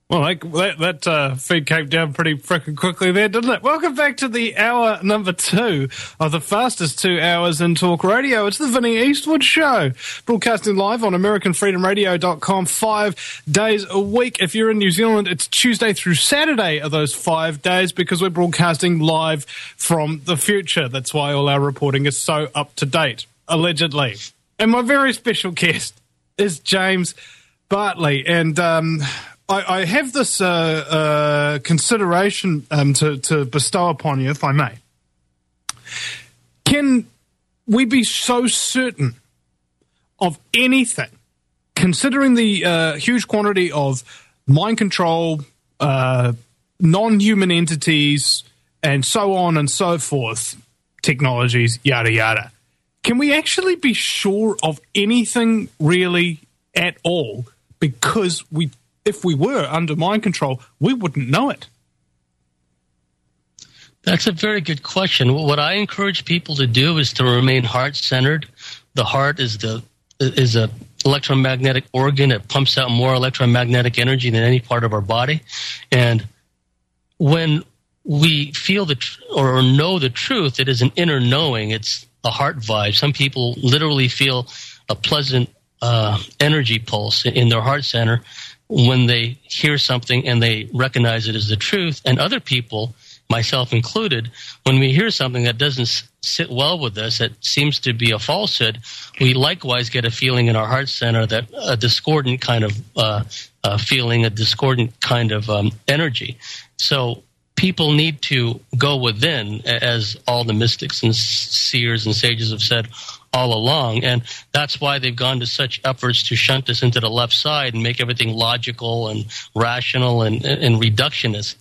Well, that feed came down pretty frickin' quickly there, didn't it? Welcome back to the hour number 2 of the fastest 2 hours in talk radio. It's the Vinnie Eastwood Show, broadcasting live on AmericanFreedomRadio.com 5 days a week. If you're in New Zealand, it's Tuesday through Saturday of those 5 days because we're broadcasting live from the future. That's why all our reporting is so up to date, allegedly. And my very special guest is James Bartley, and I have this consideration to bestow upon you, if I may. Can we be so certain of anything, considering the huge quantity of mind control, non-human entities, and so on and so forth, technologies, yada, yada? Can we actually be sure of anything really at all? Because if we were under mind control, we wouldn't know it. That's a very good question. What I encourage people to do is to remain heart-centered. The heart is a electromagnetic organ. It pumps out more electromagnetic energy than any part of our body. And when we feel or know the truth, it is an inner knowing. It's a heart vibe. Some people literally feel a pleasant energy pulse in their heart center when they hear something and they recognize it as the truth. And other people, myself included, when we hear something that doesn't sit well with us, that seems to be a falsehood, we likewise get a feeling in our heart center that a discordant kind of feeling, a discordant kind of energy. So people need to go within, as all the mystics and seers and sages have said all along, and that's why they've gone to such efforts to shunt us into the left side and make everything logical and rational and reductionist.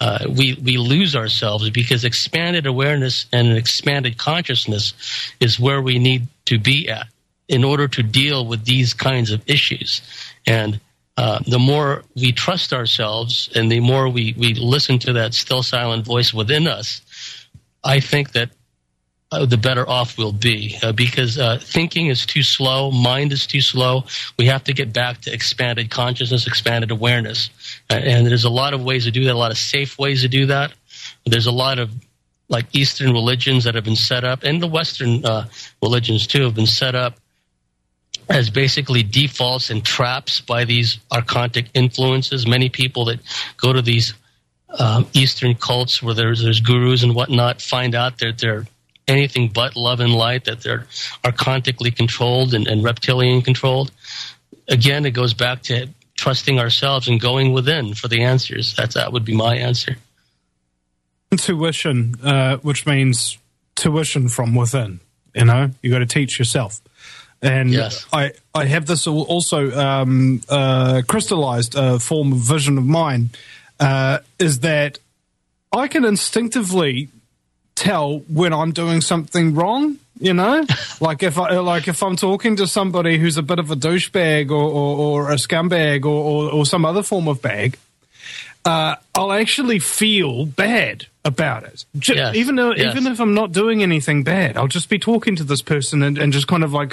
We lose ourselves because expanded awareness and an expanded consciousness is where we need to be at in order to deal with these kinds of issues. And the more we trust ourselves and the more we listen to that still silent voice within us, I think that the better off we'll be, because thinking is too slow, mind is too slow. We have to get back to expanded consciousness, expanded awareness. And there's a lot of ways to do that, a lot of safe ways to do that. There's a lot of like Eastern religions that have been set up, and the Western religions too have been set up as basically defaults and traps by these archontic influences. Many people that go to these Eastern cults where there's gurus and whatnot find out that they're anything but love and light, that they're archontically controlled and reptilian controlled. Again, it goes back to trusting ourselves and going within for the answers. That would be my answer. Intuition, which means tuition from within. You know, you got to teach yourself. And yes. I have this also crystallized form of vision of mine, is that I can instinctively tell when I'm doing something wrong, you know, like if I'm talking to somebody who's a bit of a douchebag or a scumbag or some other form of bag, I'll actually feel bad about it. Yes. Even if I'm not doing anything bad, I'll just be talking to this person and just kind of like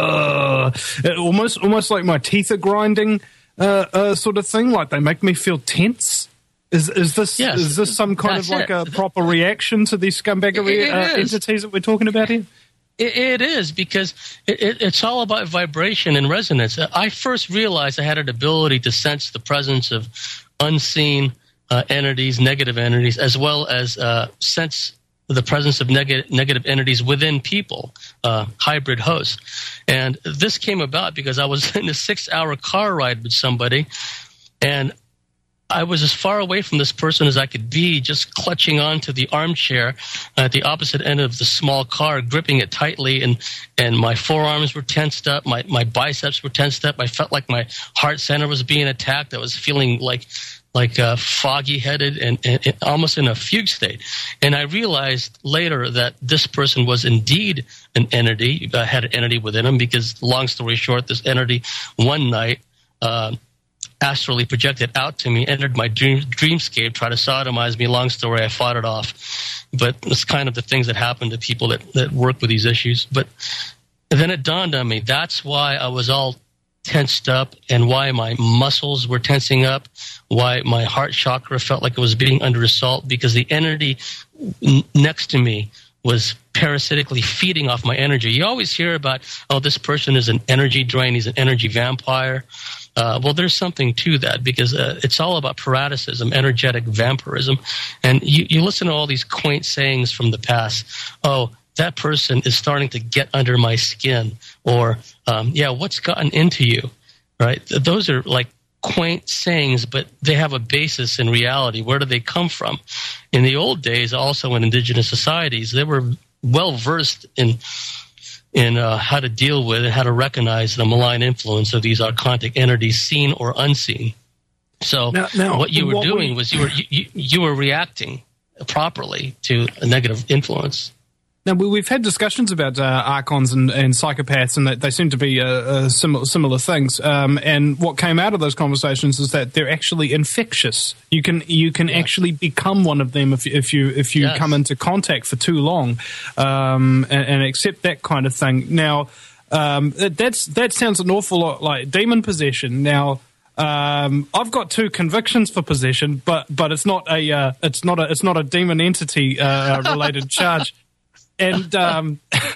almost like my teeth are grinding, sort of thing. Like they make me feel tense. Is this some kind of like a proper reaction to these scumbaggery entities that we're talking about here? It is, because it's all about vibration and resonance. I first realized I had an ability to sense the presence of unseen entities, negative entities, as well as sense the presence of negative entities within people, hybrid hosts. And this came about because I was in a 6-hour car ride with somebody, and I was as far away from this person as I could be, just clutching onto the armchair at the opposite end of the small car, gripping it tightly, and my forearms were tensed up, my biceps were tensed up. I felt like my heart center was being attacked. I was feeling like foggy-headed and almost in a fugue state. And I realized later that this person was indeed an entity, had an entity within him, because, long story short, this entity one night astrally projected out to me, entered my dreamscape, tried to sodomize me. Long story, I fought it off. But it's kind of the things that happen to people that work with these issues. But then it dawned on me, that's why I was all tensed up and why my muscles were tensing up, why my heart chakra felt like it was being under assault, because the entity next to me was parasitically feeding off my energy. You always hear about, oh, this person is an energy drain, he's an energy vampire. Well, there's something to that, because it's all about parasitism, energetic vampirism. And you listen to all these quaint sayings from the past. Oh, that person is starting to get under my skin. Or, what's gotten into you? Right? Those are like quaint sayings, but they have a basis in reality. Where do they come from? In the old days, also in indigenous societies, they were well versed in how to deal with and how to recognize the malign influence of these archontic entities, seen or unseen. So now, what you were doing was you were reacting properly to a negative influence. Now, we've had discussions about archons and psychopaths, and that they seem to be similar things. And what came out of those conversations is that they're actually infectious. You can actually become one of them if you come into contact for too long, and accept that kind of thing. Now, that sounds an awful lot like demon possession. Now, I've got 2 convictions for possession, but it's not a demon entity related charge. And well,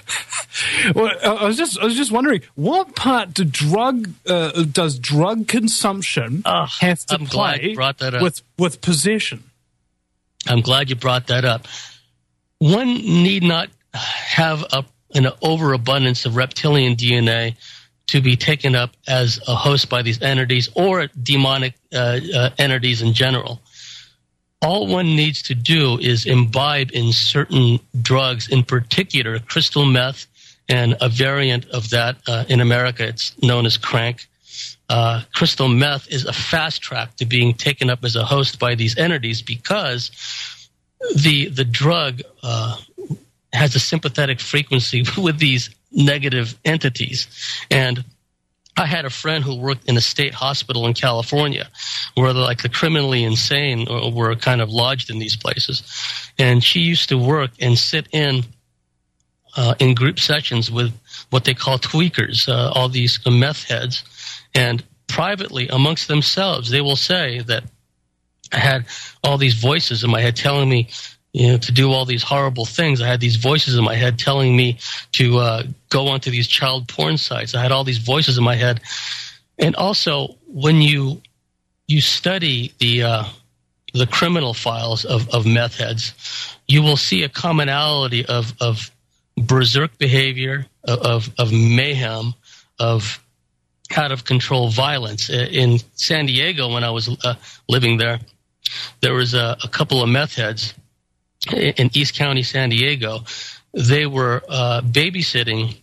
I was just wondering, what part does drug consumption have to play with possession? I'm glad you brought that up. One need not have an overabundance of reptilian DNA to be taken up as a host by these entities or demonic entities in general. All one needs to do is imbibe in certain drugs, in particular crystal meth, and a variant of that in America, it's known as crank. Crystal meth is a fast track to being taken up as a host by these entities, because the drug has a sympathetic frequency with these negative entities. And I had a friend who worked in a state hospital in California where the criminally insane were kind of lodged in these places. And she used to work and sit in group sessions with what they call tweakers, all these meth heads. And privately amongst themselves, they will say that I had all these voices in my head telling me, to do all these horrible things. I had these voices in my head telling me to go onto these child porn sites. I had all these voices in my head. And also, when you study the criminal files of meth heads, you will see a commonality of berserk behavior, of mayhem, of out of control violence. In San Diego, when I was living there was a couple of meth heads in East County, San Diego. They were babysitting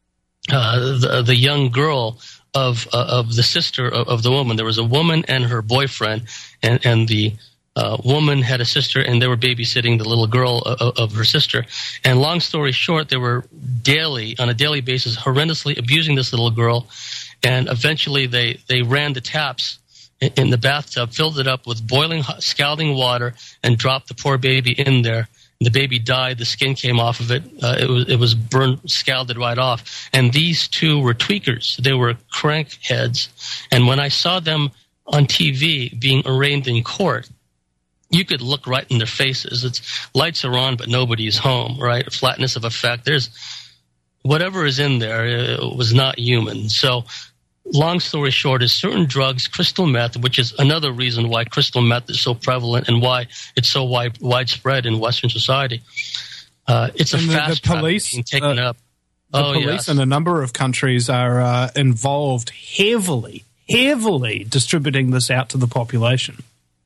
the young girl of the sister of the woman. There was a woman and her boyfriend, and the woman had a sister, and they were babysitting the little girl of her sister. And long story short, they were on a daily basis, horrendously abusing this little girl. And eventually they ran the taps in the bathtub, filled it up with boiling, scalding water, and dropped the poor baby in there. The baby died. The skin came off of it. It was burned, scalded right off. And these 2 were tweakers. They were crank heads. And when I saw them on TV being arraigned in court, you could look right in their faces. Lights are on, but nobody is home, right? Flatness of effect. There's whatever is in there. It was not human. So long story short is certain drugs, crystal meth, which is another reason why crystal meth is so prevalent and why it's so widespread in Western society. It's a fast track being taken up. The police in a number of countries are involved heavily distributing this out to the population.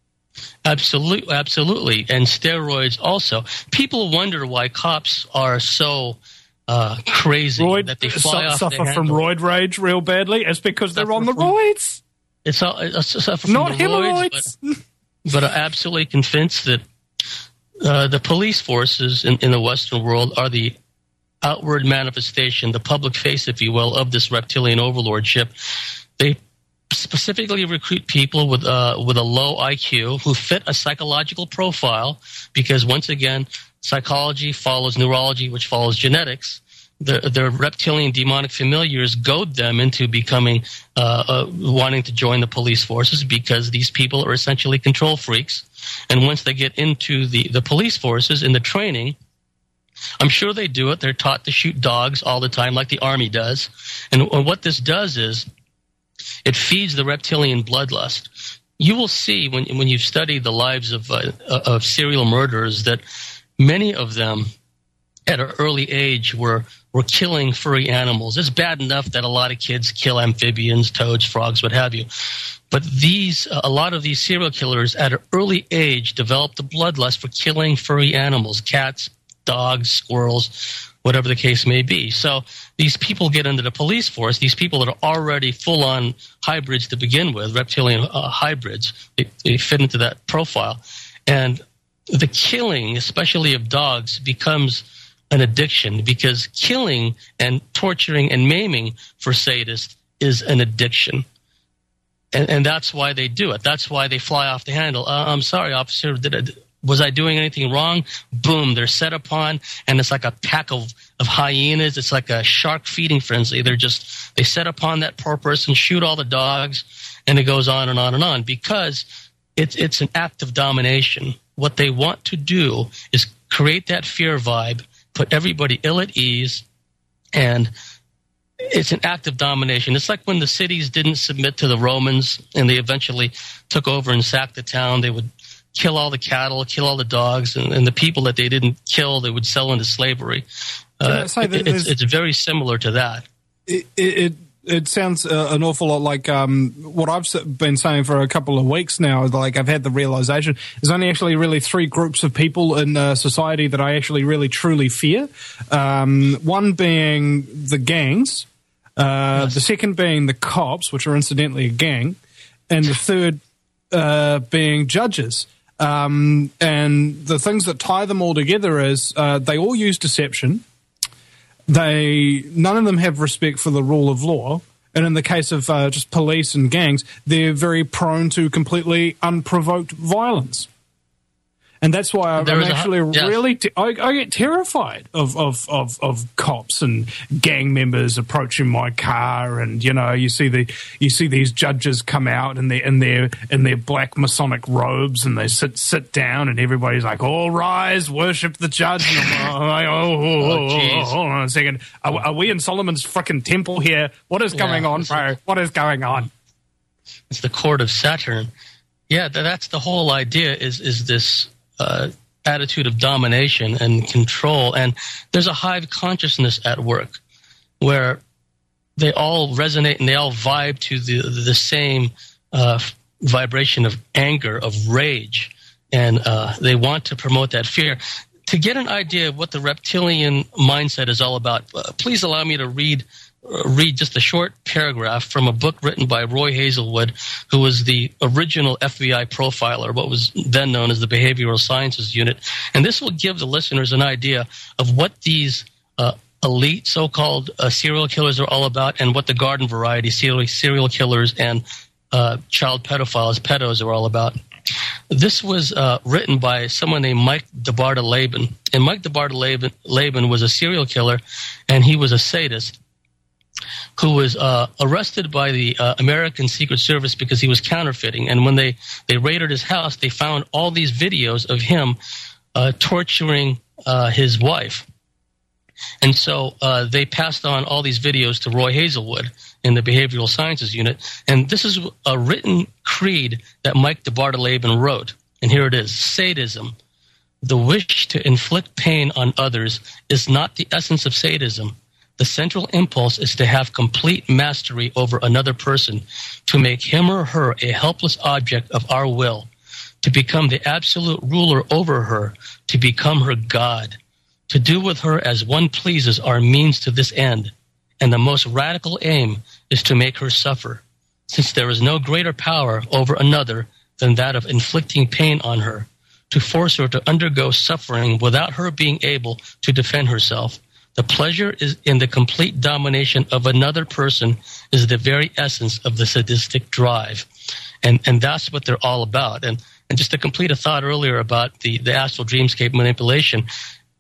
Absolutely. And steroids also. People wonder why cops are so crazy that they fly off suffer from roid rage real badly. It's because they're on the roids. It's suffer from not hemorrhoids. But I'm absolutely convinced that the police forces in the Western world are the outward manifestation, the public face, if you will, of this reptilian overlordship. They specifically recruit people with a low IQ who fit a psychological profile, because once again, psychology follows neurology, which follows genetics. their reptilian demonic familiars goad them into becoming wanting to join the police forces, because these people are essentially control freaks. And once they get into the police forces in the training, I'm sure they do it. They're taught to shoot dogs all the time, like the Army does. And what this does is it feeds the reptilian bloodlust. You will see when you study the lives of serial murderers that many of them at an early age were killing furry animals. It's bad enough that a lot of kids kill amphibians, toads, frogs, what have you. But a lot of these serial killers at an early age developed the bloodlust for killing furry animals, cats, dogs, squirrels, whatever the case may be. So these people get into the police force. These people that are already full-on hybrids to begin with, reptilian hybrids, they fit into that profile. And the killing, especially of dogs, becomes an addiction, because killing and torturing and maiming for sadists is an addiction. And that's why they do it. That's why they fly off the handle. I'm sorry, officer, was I doing anything wrong? Boom, they're set upon, and it's like a pack of hyenas. It's like a shark feeding frenzy. They set upon that poor person, shoot all the dogs, and it goes on and on and on, because it's an act of domination. What they want to do is create that fear vibe, put everybody ill at ease, and it's an act of domination. It's like when the cities didn't submit to the Romans and they eventually took over and sacked the town. They would kill all the cattle, kill all the dogs, and the people that they didn't kill, they would sell into slavery. It's very similar to that. It sounds an awful lot like what I've been saying for a couple of weeks now. Like, I've had the realization there's only actually really three groups of people in society that I actually really truly fear. One being the gangs, yes. The second being the cops, which are incidentally a gang, and the third being judges. And the things that tie them all together is they all use deception. None of them have respect for the rule of law. And in the case of just police and gangs, they're very prone to completely unprovoked violence. And that's why I get terrified of cops and gang members approaching my car, and you see these judges come out in their black Masonic robes, and they sit down, and everybody's like, all rise, worship the judge. And I'm like, hold on a second, are we in Solomon's frickin' temple here? What is going on, bro? What is going on? It's the court of Saturn. Yeah, that's the whole idea. Is this attitude of domination and control, and there's a hive consciousness at work where they all resonate and they all vibe to the same vibration of anger, of rage, and they want to promote that fear. To get an idea of what the reptilian mindset is all about, please allow me to read just a short paragraph from a book written by Roy Hazelwood, who was the original FBI profiler, what was then known as the Behavioral Sciences Unit. And this will give the listeners an idea of what these elite so-called serial killers are all about, and what the garden variety serial killers and child pedophiles, pedos, are all about. This was written by someone named Mike DeBartolabin. And Mike DeBartolabin was a serial killer, and he was a sadist who was arrested by the American Secret Service because he was counterfeiting. And when they raided his house, they found all these videos of him torturing his wife. And so they passed on all these videos to Roy Hazelwood in the Behavioral Sciences Unit. And this is a written creed that Mike DeBartolabin wrote. And here it is: sadism, the wish to inflict pain on others, is not the essence of sadism. The central impulse is to have complete mastery over another person, to make him or her a helpless object of our will, to become the absolute ruler over her, to become her God, to do with her as one pleases our means to this end. And the most radical aim is to make her suffer, since there is no greater power over another than that of inflicting pain on her, to force her to undergo suffering without her being able to defend herself. The pleasure is in the complete domination of another person is the very essence of the sadistic drive. And that's what they're all about. And just to complete a thought earlier about the astral dreamscape manipulation,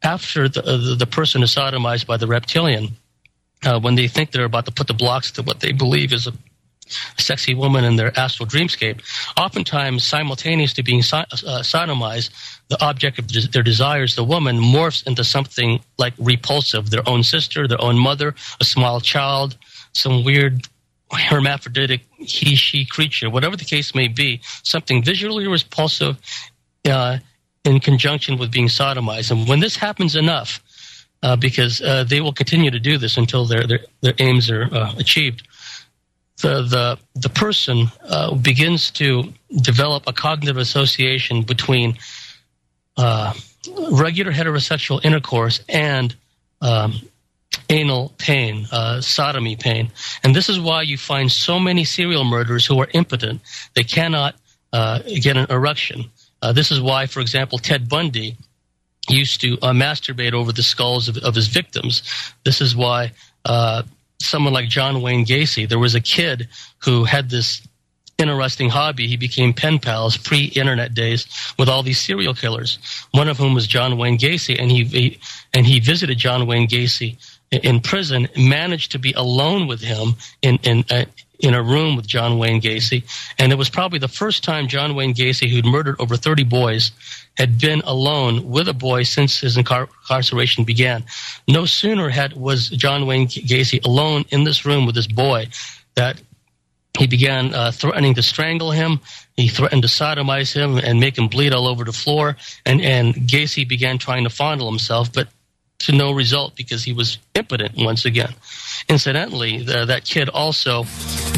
after the person is sodomized by the reptilian, when they think they're about to put the blocks to what they believe is a sexy woman in their astral dreamscape, oftentimes simultaneous to being sodomized, the object of their desires, the woman, morphs into something like repulsive, their own sister, their own mother, a small child, some weird hermaphroditic he-she creature, whatever the case may be, something visually repulsive in conjunction with being sodomized. And when this happens enough, because they will continue to do this until their aims are achieved, the person begins to develop a cognitive association between regular heterosexual intercourse and anal pain, sodomy pain. And this is why you find so many serial murderers who are impotent. They cannot get an erection. This is why, for example, Ted Bundy used to masturbate over the skulls of his victims. This is why someone like John Wayne Gacy, there was a kid who had this interesting hobby. He became pen pals pre-internet days with all these serial killers, one of whom was John Wayne Gacy, and he visited John Wayne Gacy in prison, managed to be alone with him in a room with John Wayne Gacy. And it was probably the first time John Wayne Gacy, who'd murdered over 30 boys, had been alone with a boy since his incarceration began. No sooner was John Wayne Gacy alone in this room with this boy that he began threatening to strangle him. He threatened to sodomize him and make him bleed all over the floor. And Gacy began trying to fondle himself, but to no result because he was impotent once again. Incidentally, that kid also...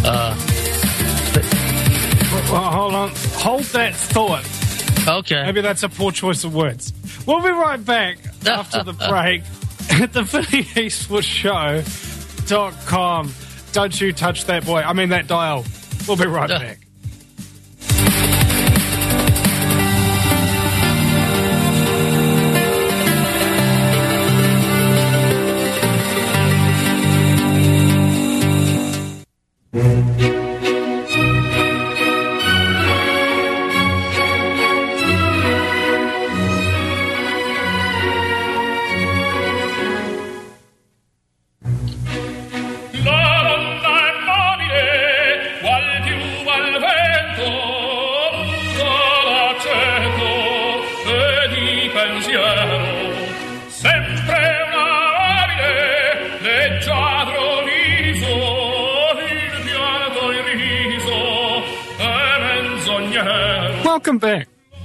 Well, hold on. Hold that thought. Okay. Maybe that's a poor choice of words. We'll be right back after the break at the VinnyEastwoodShow.com. Don't you touch that boy. I mean that dial. We'll be right back. Welcome back.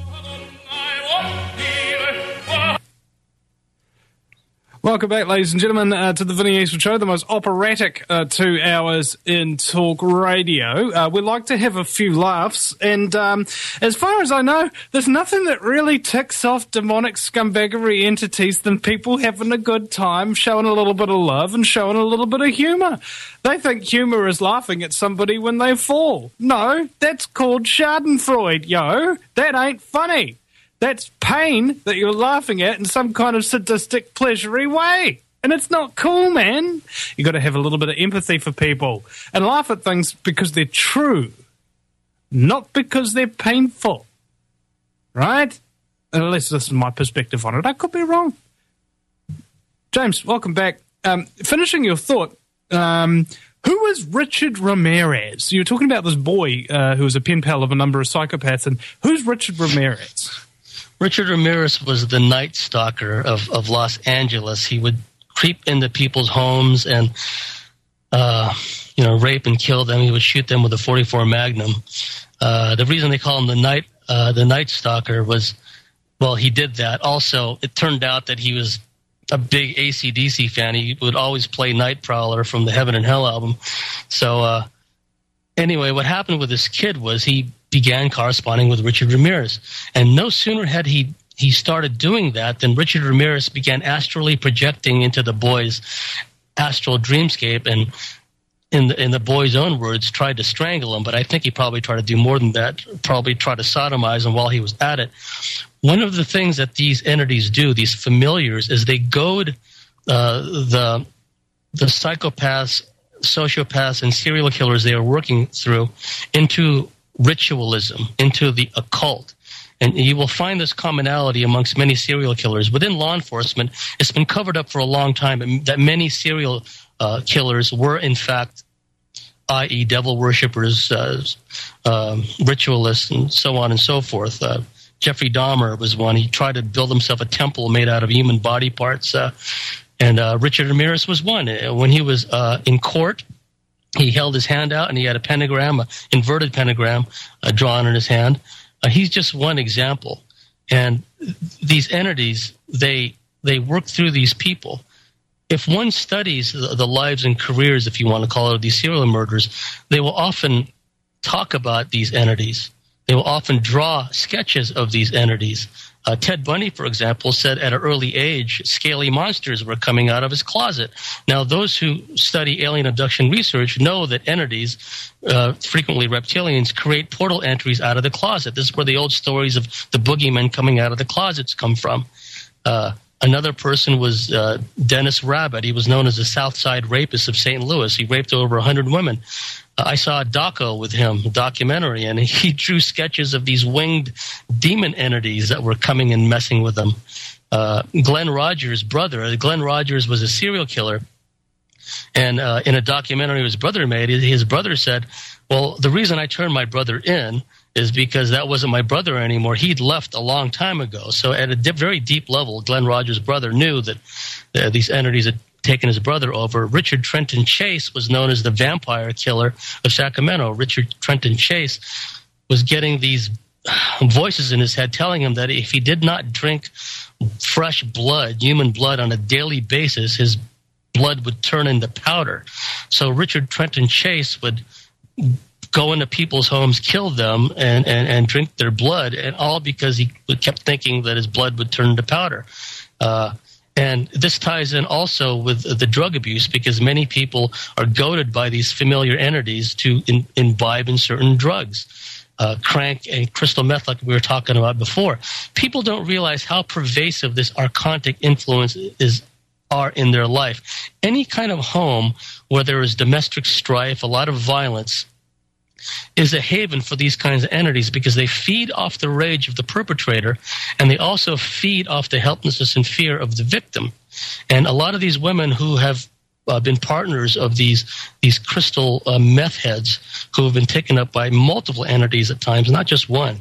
Welcome back, ladies and gentlemen, to the Vinny Eastwood Show, the most operatic 2 hours in talk radio. We like to have a few laughs, and as far as I know, there's nothing that really ticks off demonic scumbaggery entities than people having a good time, showing a little bit of love and showing a little bit of humour. They think humour is laughing at somebody when they fall. No, that's called schadenfreude, yo. That ain't funny. That's pain that you're laughing at in some kind of sadistic, pleasury way. And it's not cool, man. You got to have a little bit of empathy for people and laugh at things because they're true, not because they're painful. Right? Unless this is my perspective on it. I could be wrong. James, welcome back. Finishing your thought, who is Richard Ramirez? You were talking about this boy who was a pen pal of a number of psychopaths, and who's Richard Ramirez? Richard Ramirez was the Night Stalker of Los Angeles. He would creep into people's homes and, rape and kill them. He would shoot them with a .44 Magnum. The reason they call him the Night Stalker was, well, he did that. Also, it turned out that he was a big AC/DC fan. He would always play Night Prowler from the Heaven and Hell album. So, anyway, what happened with this kid was he began corresponding with Richard Ramirez. And no sooner had he started doing that than Richard Ramirez began astrally projecting into the boy's astral dreamscape and, in the boy's own words, tried to strangle him. But I think he probably tried to do more than that, probably tried to sodomize him while he was at it. One of the things that these entities do, these familiars, is they goad the psychopaths, sociopaths, and serial killers they are working through into ritualism, into the occult. And you will find this commonality amongst many serial killers. Within law enforcement, it's been covered up for a long time that many serial killers were, in fact, i.e. devil worshippers, ritualists, and so on and so forth. Jeffrey Dahmer was one. He tried to build himself a temple made out of human body parts. And Richard Ramirez was one. When he was in court, he held his hand out and he had a pentagram, an inverted pentagram, drawn in his hand. He's just one example. And these entities, they work through these people. If one studies the lives and careers, if you want to call it, of these serial murderers, they will often talk about these entities. They will often draw sketches of these entities. Ted Bundy, for example, said at an early age, scaly monsters were coming out of his closet. Now, those who study alien abduction research know that entities, frequently reptilians, create portal entries out of the closet. This is where the old stories of the boogeymen coming out of the closets come from. Another person was Dennis Rabbit. He was known as the South Side Rapist of St. Louis. He raped over 100 women. I saw a doco with him, a documentary, and he drew sketches of these winged demon entities that were coming and messing with them. Glenn Rogers' brother, Glenn Rogers was a serial killer, and in a documentary his brother made, his brother said, well, the reason I turned my brother in is because that wasn't my brother anymore. He'd left a long time ago. So at a very deep level, Glenn Rogers' brother knew that these entities had taken his brother over. Richard Trenton Chase was known as the vampire killer of Sacramento. Richard Trenton Chase was getting these voices in his head telling him that if he did not drink fresh blood, human blood, on a daily basis, his blood would turn into powder. So Richard Trenton Chase would go into people's homes, kill them, and drink their blood, and all because he kept thinking that his blood would turn into powder. And this ties in also with the drug abuse, because many people are goaded by these familiar entities to imbibe in certain drugs. Crank and crystal meth, like we were talking about before. People don't realize how pervasive this archontic influence are in their life. Any kind of home where there is domestic strife, a lot of violence, is a haven for these kinds of entities, because they feed off the rage of the perpetrator, and they also feed off the helplessness and fear of the victim. And a lot of these women who have been partners of these crystal meth heads, who have been taken up by multiple entities at times, not just one,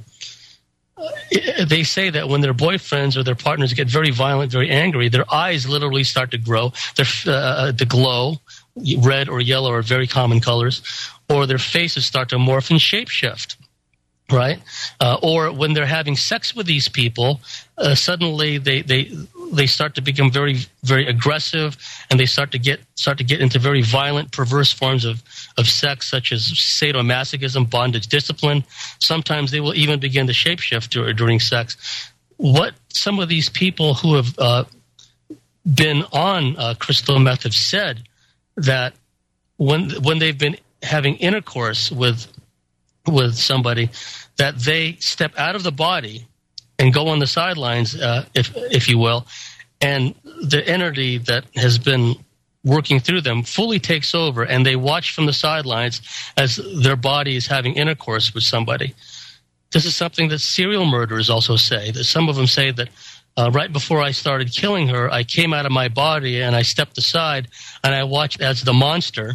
they say that when their boyfriends or their partners get very violent, very angry, their eyes literally start to grow, to glow. Red or yellow are very common colors, or their faces start to morph and shapeshift, right? Or when they're having sex with these people, suddenly they start to become very, very aggressive, and they start to get into very violent, perverse forms of sex, such as sadomasochism, bondage, discipline. Sometimes they will even begin to shapeshift during sex. What some of these people who have been on crystal meth have said, that when they've been having intercourse with somebody, that they step out of the body and go on the sidelines, if you will, and the entity that has been working through them fully takes over, and they watch from the sidelines as their body is having intercourse with somebody. This is something that serial murderers also say. That some of them say that right before I started killing her, I came out of my body and I stepped aside and I watched as the monster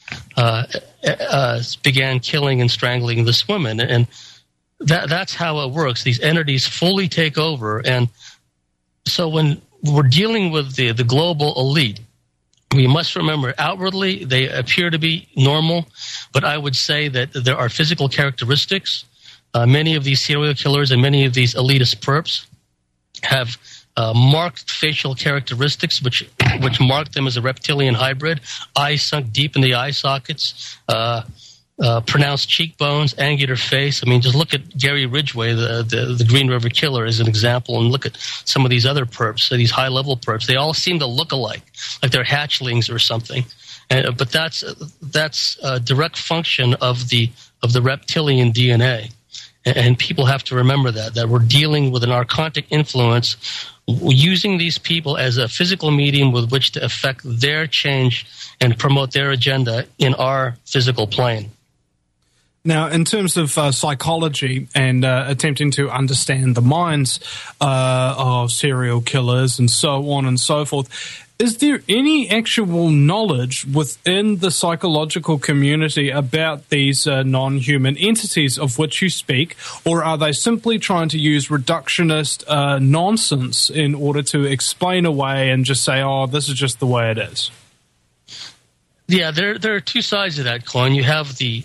began killing and strangling this woman. And that's how it works. These entities fully take over. And so when we're dealing with the global elite, we must remember outwardly they appear to be normal, but I would say that there are physical characteristics. Many of these serial killers and many of these elitist perps have marked facial characteristics which mark them as a reptilian hybrid, eyes sunk deep in the eye sockets, pronounced cheekbones, angular face. I mean, just look at Gary Ridgway, the Green River Killer, as an example, and look at some of these other perps, these high-level perps. They all seem to look alike, like they're hatchlings or something. But that's a direct function of the reptilian DNA. And people have to remember that we're dealing with an archontic influence, using these people as a physical medium with which to affect their change and promote their agenda in our physical plane. Now, in terms of psychology and attempting to understand the minds of serial killers and so on and so forth, is there any actual knowledge within the psychological community about these non-human entities of which you speak, or are they simply trying to use reductionist nonsense in order to explain away and just say, oh, this is just the way it is? Yeah, there are two sides of that coin. You have the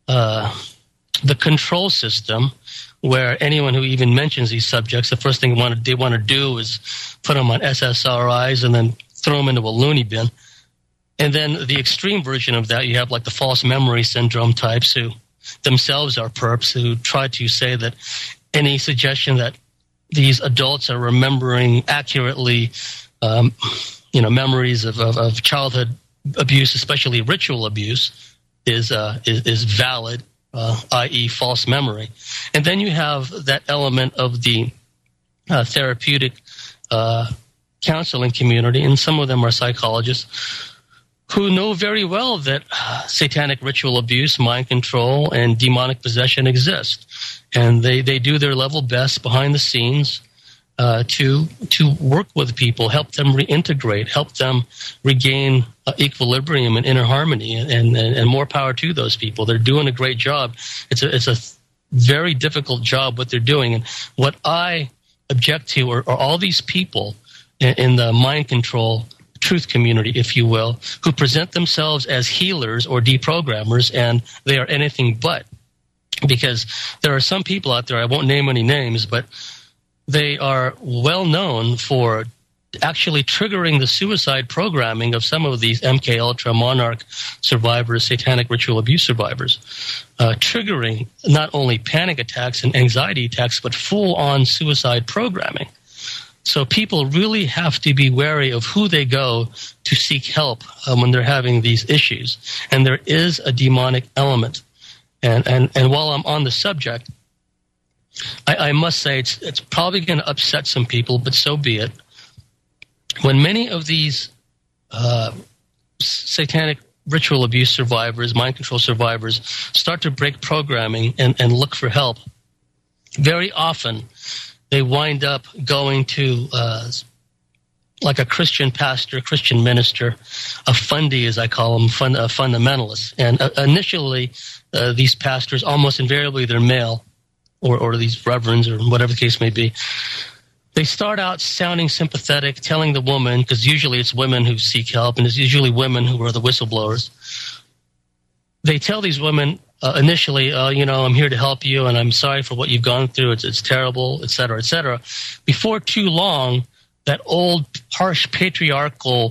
control system, where anyone who even mentions these subjects, the first thing they want to do is put them on SSRIs and then throw them into a loony bin. And then the extreme version of that, you have like the false memory syndrome types who themselves are perps, who try to say that any suggestion that these adults are remembering accurately, memories of childhood abuse, especially ritual abuse, is valid, i.e. false memory. And then you have that element of the therapeutic counseling community, and some of them are psychologists who know very well that satanic ritual abuse, mind control, and demonic possession exist. And they do their level best behind the scenes to work with people, help them reintegrate, help them regain equilibrium and inner harmony, and more power to those people. They're doing a great job. It's a very difficult job what they're doing. And what I object to are all these people in the mind control truth community, if you will, who present themselves as healers or deprogrammers, and they are anything but. Because there are some people out there, I won't name any names, but they are well known for actually triggering the suicide programming of some of these MK Ultra Monarch survivors, satanic ritual abuse survivors, triggering not only panic attacks and anxiety attacks, but full-on suicide programming. So people really have to be wary of who they go to seek help when they're having these issues. And there is a demonic element. And while I'm on the subject, I must say it's probably going to upset some people, but so be it. When many of these satanic ritual abuse survivors, mind control survivors, start to break programming and look for help, very often they wind up going to like a Christian pastor, Christian minister, a fundy, as I call them, a fundamentalist. And initially, these pastors, almost invariably they're male, or these reverends, or whatever the case may be, they start out sounding sympathetic, telling the woman, because usually it's women who seek help, and it's usually women who are the whistleblowers. They tell these women initially, I'm here to help you, and I'm sorry for what you've gone through. It's terrible, et cetera, et cetera. Before too long, that old, harsh, patriarchal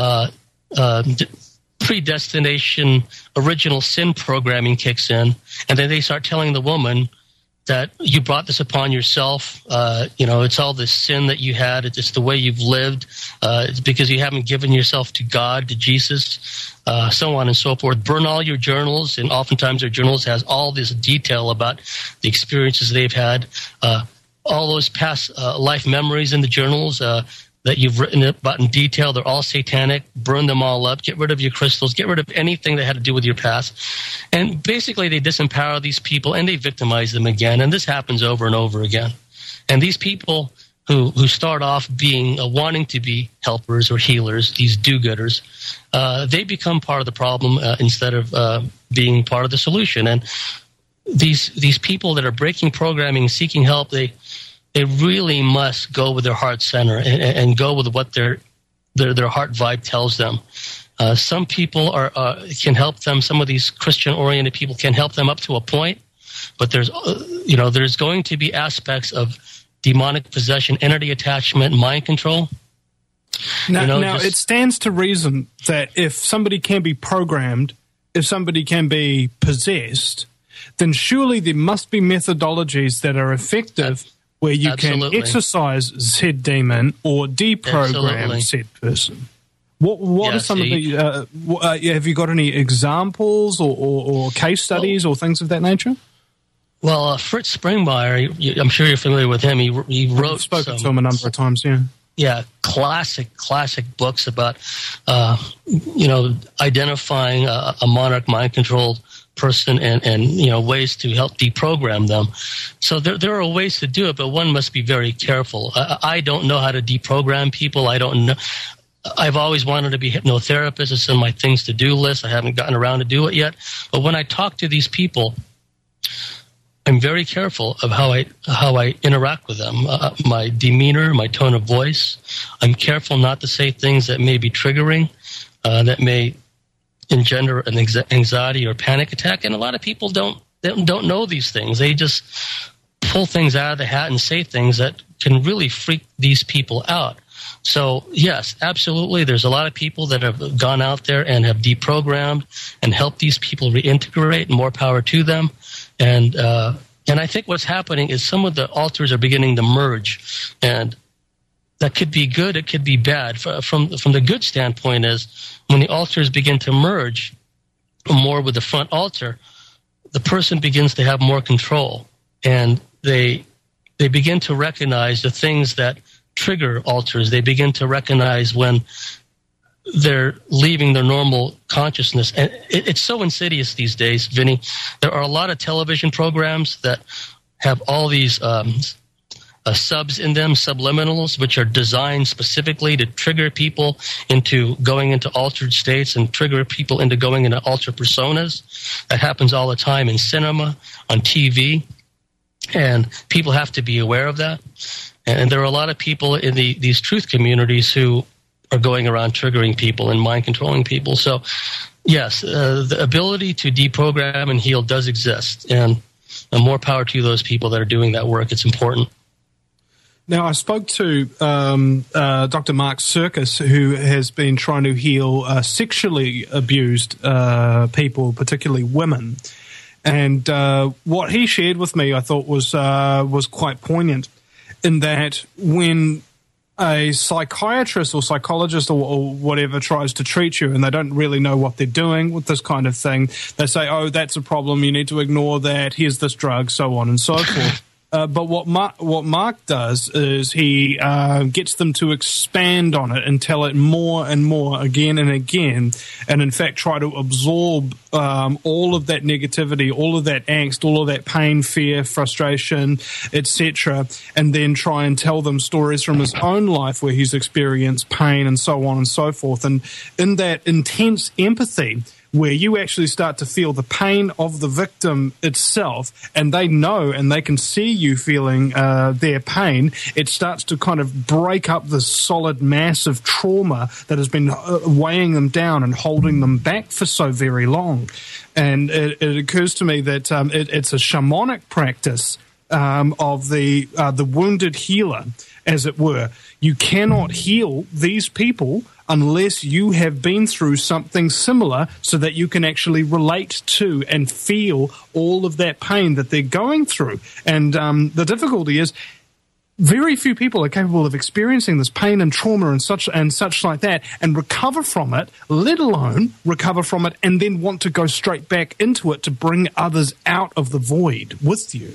predestination, original sin programming kicks in, and then they start telling the woman that you brought this upon yourself. It's all this sin that you had. It's the way you've lived. It's because you haven't given yourself to God, to Jesus, so on and so forth. Burn all your journals, and oftentimes their journals has all this detail about the experiences they've had. All those past life memories in the journals that you've written about in detail, they're all satanic. Burn them all up. Get rid of your crystals. Get rid of anything that had to do with your past. And basically they disempower these people and they victimize them again. And this happens over and over again. And these people who start off being wanting to be helpers or healers, these do-gooders, they become part of the problem instead of being part of the solution. And these people that are breaking programming, seeking help, they really must go with their heart center and go with what their heart vibe tells them. Some people can help them. Some of these Christian-oriented people can help them up to a point, but there's going to be aspects of demonic possession, entity attachment, mind control. Now it stands to reason that if somebody can be programmed, if somebody can be possessed, then surely there must be methodologies that are effective where you can exercise said demon or deprogram said person. What are some of the? Have you got any examples or case studies or things of that nature? Well, Fritz Springmeier, I'm sure you're familiar with him. He wrote. I've spoken to him a number of times. Yeah. Yeah, classic books about identifying a monarch mind controlled person and ways to help deprogram them. So there are ways to do it, but one must be very careful. I don't know how to deprogram people. I don't know. I've always wanted to be a hypnotherapist. It's on my things to do list. I haven't gotten around to do it yet. But when I talk to these people, I'm very careful of how I interact with them. My demeanor, my tone of voice. I'm careful not to say things that may be triggering, that may engender an anxiety or panic attack. And a lot of people don't know these things. They just pull things out of the hat and say things that can really freak these people out. So, yes, absolutely. There's a lot of people that have gone out there and have deprogrammed and helped these people reintegrate. More power to them. And I think what's happening is some of the altars are beginning to merge. And that could be good. It could be bad. From the good standpoint is when the altars begin to merge more with the front altar, the person begins to have more control. And they begin to recognize the things that trigger altars. They begin to recognize when they're leaving their normal consciousness. And it's so insidious these days, Vinny. There are a lot of television programs that have all these subs in them, subliminals, which are designed specifically to trigger people into going into altered states and trigger people into going into altered personas. That happens all the time in cinema, on TV, and people have to be aware of that. And there are a lot of people in these truth communities who are going around triggering people and mind controlling people. So, yes, the ability to deprogram and heal does exist, and more power to those people that are doing that work. It's important. Now, I spoke to Dr. Mark Serkis, who has been trying to heal sexually abused people, particularly women. And what he shared with me, I thought was quite poignant, in that when a psychiatrist or psychologist or whatever tries to treat you and they don't really know what they're doing with this kind of thing, they say, oh, that's a problem, you need to ignore that, here's this drug, so on and so forth. But what Mark does is he gets them to expand on it and tell it more and more again and again, and in fact try to absorb all of that negativity, all of that angst, all of that pain, fear, frustration, etc., and then try and tell them stories from his own life where he's experienced pain and so on and so forth. And in that intense empathy, where you actually start to feel the pain of the victim itself, and they know and they can see you feeling their pain, it starts to kind of break up this solid mass of trauma that has been weighing them down and holding them back for so very long. And it occurs to me that it's a shamanic practice of the wounded healer, as it were. You cannot heal these people unless you have been through something similar so that you can actually relate to and feel all of that pain that they're going through. And the difficulty is very few people are capable of experiencing this pain and trauma and such like that and recover from it, let alone recover from it and then want to go straight back into it to bring others out of the void with you.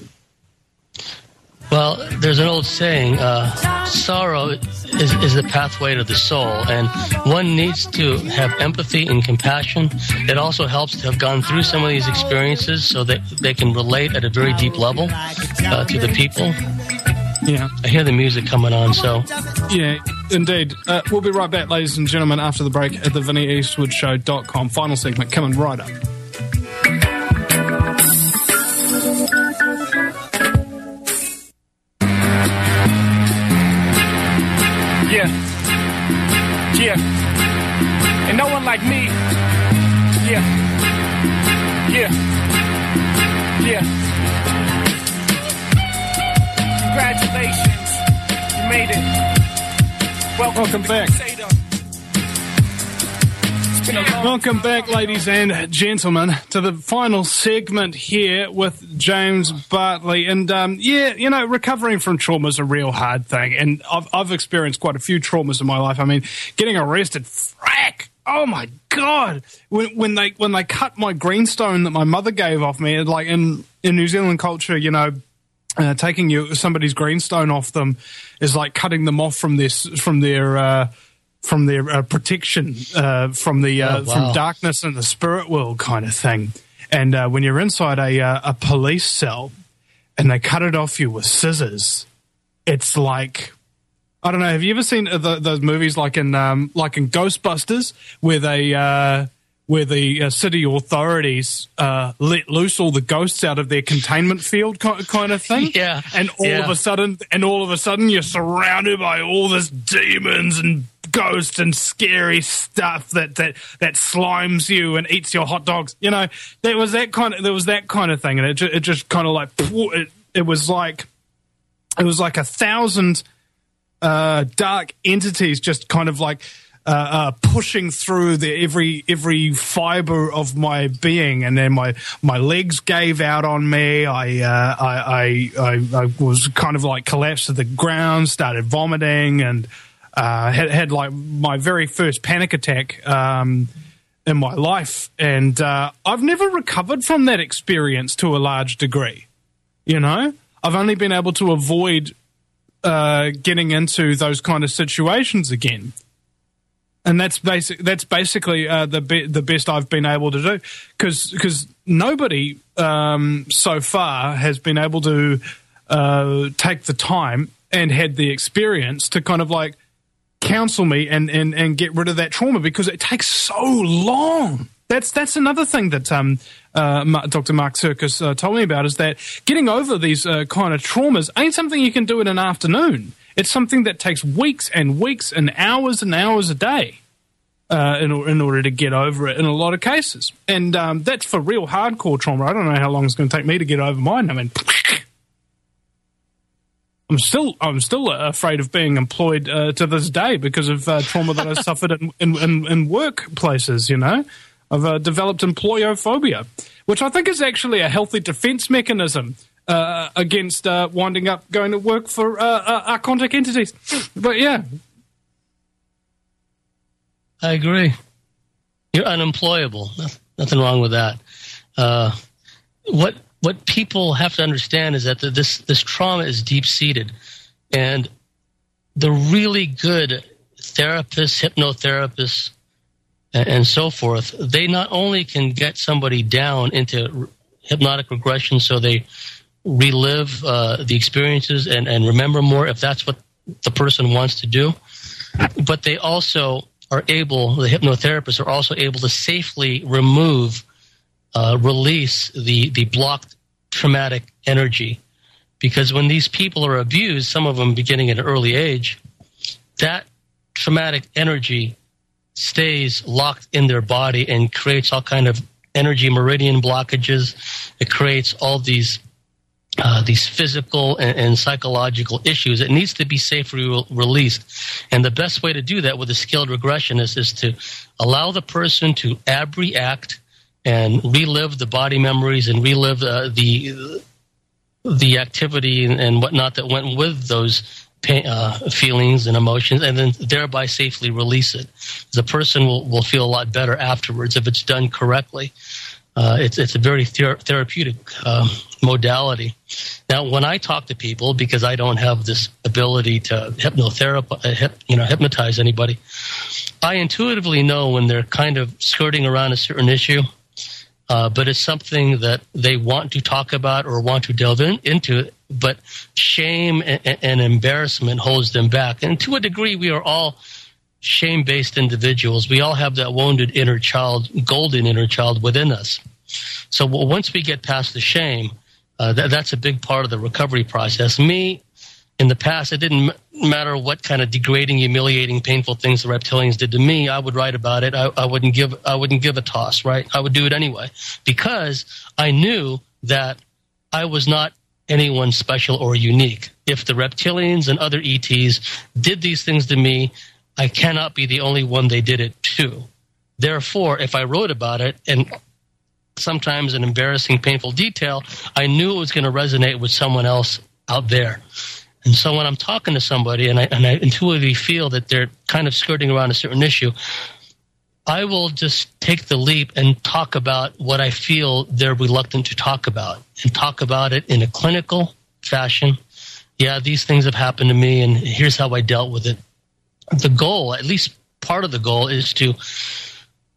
Well, there's an old saying, sorrow is the pathway to the soul, and one needs to have empathy and compassion. It also helps to have gone through some of these experiences so that they can relate at a very deep level to the people. Yeah. I hear the music coming on, so... Yeah, indeed. We'll be right back, ladies and gentlemen, after the break at the VinnyEastwoodShow.com. Final segment coming right up. Yeah, and no one like me. Yeah. Congratulations, you made it. Welcome back. Welcome back, ladies and gentlemen, to the final segment here with James Bartley. And, recovering from trauma is a real hard thing. And I've experienced quite a few traumas in my life. I mean, getting arrested, frack! Oh, my God! When they cut my greenstone that my mother gave off me, like in New Zealand culture, taking somebody's greenstone off them is like cutting them off from their protection from darkness and the spirit world kind of thing. And when you're inside a police cell and they cut it off you with scissors, it's like, I don't know. Have you ever seen those movies like in Ghostbusters where the city authorities let loose all the ghosts out of their containment field kind of thing? Yeah. And all of a sudden you're surrounded by all this demons and ghosts and scary stuff that slimes you and eats your hot dogs. You know, there was that kind of thing, and it just kind of like it was like 1,000 dark entities just kind of like pushing through every fiber of my being, and then my legs gave out on me. I was kind of like collapsed to the ground, started vomiting, and had like my very first panic attack in my life, and I've never recovered from that experience to a large degree. You know, I've only been able to avoid getting into those kind of situations again, and that's basically the best I've been able to do, because nobody so far has been able to take the time and had the experience to kind of like counsel me and get rid of that trauma, because it takes so long. That's another thing that Dr. Mark Sirkis told me about, is that getting over these kind of traumas ain't something you can do in an afternoon. It's something that takes weeks and weeks and hours a day in order to get over it in a lot of cases. And that's for real hardcore trauma. I don't know how long it's going to take me to get over mine. I mean, I'm still afraid of being employed to this day because of trauma that I suffered in workplaces, you know. I've developed employophobia, which I think is actually a healthy defense mechanism against winding up going to work for archontic entities. But yeah. I agree. You're unemployable. Nothing wrong with that. What people have to understand is that this trauma is deep-seated, and the really good therapists, hypnotherapists, and so forth, they not only can get somebody down into hypnotic regression so they relive the experiences and remember more if that's what the person wants to do, but they also are able, the hypnotherapists are also able to safely release the blocked traumatic energy. Because when these people are abused, some of them beginning at an early age, that traumatic energy stays locked in their body and creates all kind of energy meridian blockages. It creates all these physical and psychological issues. It needs to be safely released. And the best way to do that with a skilled regressionist is to allow the person to abreact and relive the body memories and relive the activity and whatnot that went with those feelings and emotions, and then thereby safely release it. The person will feel a lot better afterwards if it's done correctly. It's a very therapeutic modality. Now, when I talk to people, because I don't have this ability to hypnotize anybody, I intuitively know when they're kind of skirting around a certain issue, but it's something that they want to talk about or want to delve into, but shame and embarrassment holds them back. And to a degree, we are all shame-based individuals. We all have that wounded inner child, golden inner child within us. So once we get past the shame, that's a big part of the recovery process. Me, in the past, it didn't matter what kind of degrading, humiliating, painful things the reptilians did to me. I would write about it. I wouldn't give a toss, right? I would do it anyway, because I knew that I was not anyone special or unique. If the reptilians and other ETs did these things to me, I cannot be the only one they did it to. Therefore, if I wrote about it, and sometimes an embarrassing, painful detail, I knew it was going to resonate with someone else out there. And so when I'm talking to somebody and I intuitively feel that they're kind of skirting around a certain issue, I will just take the leap and talk about what I feel they're reluctant to talk about, and talk about it in a clinical fashion. Yeah, these things have happened to me, and here's how I dealt with it. The goal, at least part of the goal, is to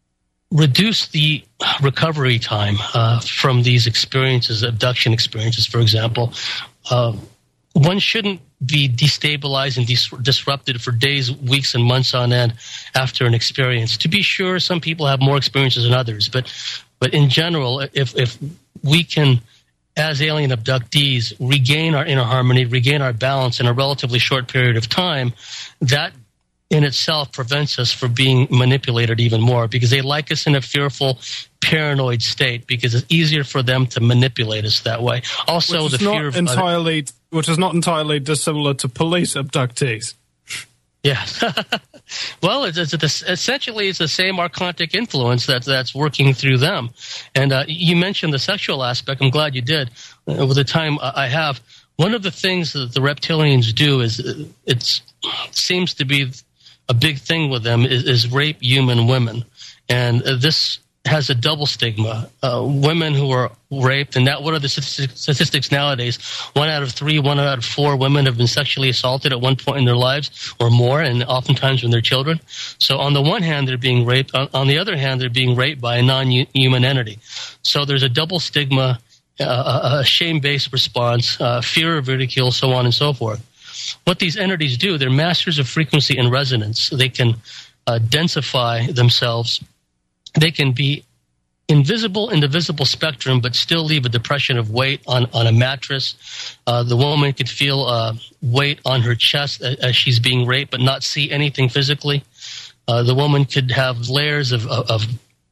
reduce the recovery time from these experiences, abduction experiences, for example. One shouldn't be destabilized and disrupted for days, weeks, and months on end after an experience. To be sure, some people have more experiences than others, but in general, if we can, as alien abductees, regain our inner harmony, regain our balance in a relatively short period of time, that in itself prevents us from being manipulated even more, because they like us in a fearful, paranoid state, because it's easier for them to manipulate us that way. Also, the fear of which is not entirely dissimilar to police abductees. Yeah. Well, essentially it's the same archontic influence that's working through them. And you mentioned the sexual aspect. I'm glad you did. With the time I have, one of the things that the reptilians do is it seems to be a big thing with them is rape human women. And this has a double stigma. Women who are raped, and what are the statistics nowadays? 1 out of 3, 1 out of 4 women have been sexually assaulted at one point in their lives or more, and oftentimes when they're children. So on the one hand, they're being raped. On the other hand, they're being raped by a non-human entity. So there's a double stigma, a shame-based response, fear of ridicule, so on and so forth. What these entities do, they're masters of frequency and resonance. They can densify themselves. They can be invisible in the visible spectrum, but still leave a depression of weight on a mattress. The woman could feel weight on her chest as she's being raped, but not see anything physically. The woman could have layers of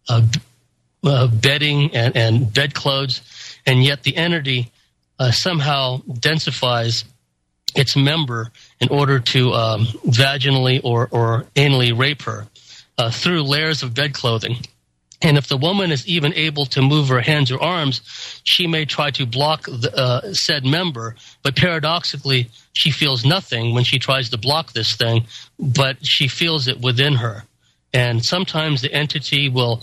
bedding and bedclothes, and yet the entity somehow densifies its member in order to vaginally or anally rape her through layers of bedclothing. And if the woman is even able to move her hands or arms, she may try to block the said member, but paradoxically, she feels nothing when she tries to block this thing, but she feels it within her. And sometimes the entity will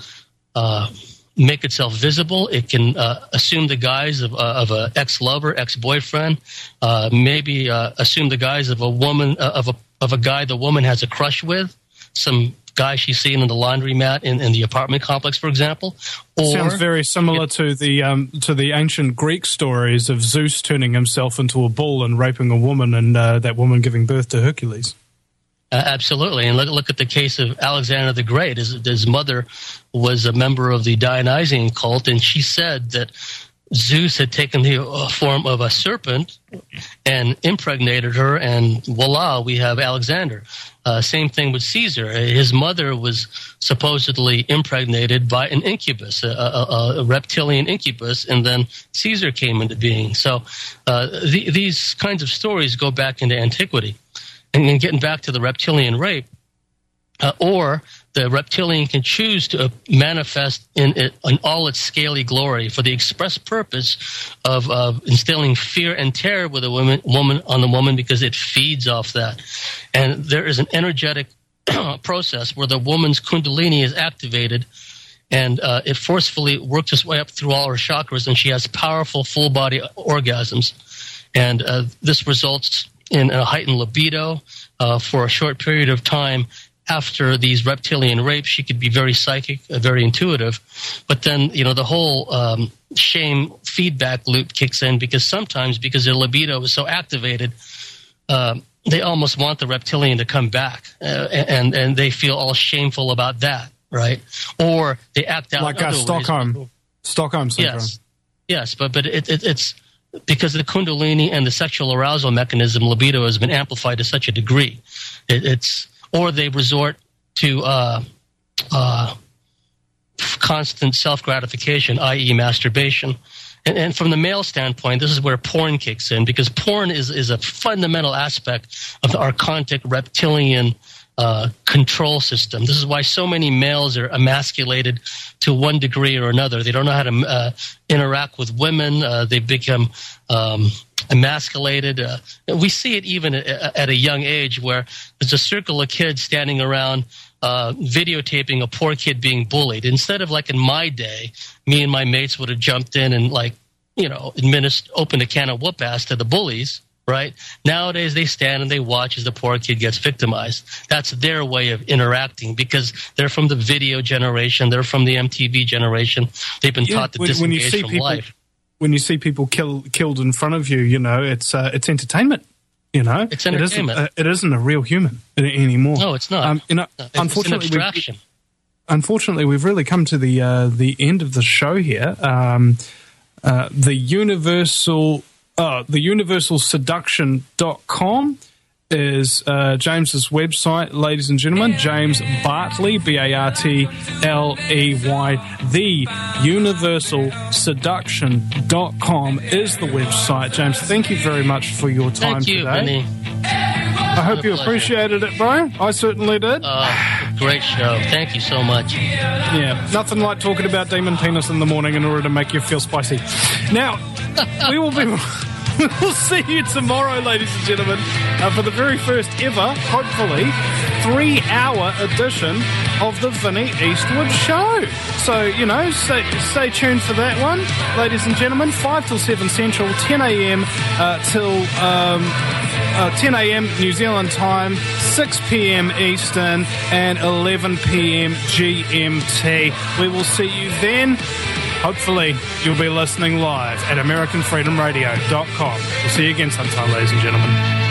make itself visible. It can assume the guise of an ex-lover, ex-boyfriend, maybe assume the guise of a woman, of a guy the woman has a crush with, some guy she's seen in the laundromat in the apartment complex, for example. Or sounds very similar to the ancient Greek stories of Zeus turning himself into a bull and raping a woman, and that woman giving birth to Hercules. Absolutely, and look at the case of Alexander the Great. His mother was a member of the Dionysian cult, and she said that Zeus had taken the form of a serpent and impregnated her, and voila, we have Alexander. Same thing with Caesar. His mother was supposedly impregnated by an incubus, a reptilian incubus, and then Caesar came into being. So these kinds of stories go back into antiquity. And getting back to the reptilian rape, or the reptilian can choose to manifest in all its scaly glory for the express purpose of instilling fear and terror with a woman on the woman, because it feeds off that. And there is an energetic process where the woman's kundalini is activated, and it forcefully works its way up through all her chakras, and she has powerful full-body orgasms. And this results in a heightened libido for a short period of time. After these reptilian rapes, she could be very psychic, very intuitive. But then, the whole shame feedback loop kicks in, because sometimes, because their libido is so activated, they almost want the reptilian to come back, and they feel all shameful about that, right? Or they act out like Stockholm syndrome. Yes, but it's because the kundalini and the sexual arousal mechanism, libido, has been amplified to such a degree. Or they resort to constant self-gratification, i.e. masturbation. And from the male standpoint, this is where porn kicks in, because porn is a fundamental aspect of the archontic reptilian control system. This is why so many males are emasculated to one degree or another. They don't know how to interact with women. They become emasculated. We see it even at a young age, where there's a circle of kids standing around videotaping a poor kid being bullied. Instead of, like in my day, me and my mates would have jumped in and opened a can of whoop-ass to the bullies, right? Nowadays, they stand and they watch as the poor kid gets victimized. That's their way of interacting because they're from the video generation. They're from the MTV generation. They've been taught to disengage from life. When you see people killed in front of you, you know, it's entertainment. You know, it's entertainment. It isn't a real human anymore. No, it's not. You know, it's unfortunately, an abstraction. Unfortunately, we've really come to the end of the show here. The universalseduction.com is James's website, ladies and gentlemen. James Bartley, Bartley, the universalseduction.com is the website. James, thank you very much for your time today. Thank you, Vinny. I hope you appreciated it, bro. I certainly did. Great show. Thank you so much. Yeah, nothing like talking about demon penis in the morning in order to make you feel spicy. Now, we'll see you tomorrow, ladies and gentlemen, for the very first ever, hopefully, 3-hour edition of the Vinny Eastwood Show. So, you know, stay tuned for that one, ladies and gentlemen. 5 till 7 Central, 10 a.m. till 10 a.m. New Zealand time, 6 p.m. Eastern, and 11 p.m. GMT. We will see you then. Hopefully, you'll be listening live at AmericanFreedomRadio.com. We'll see you again sometime, ladies and gentlemen.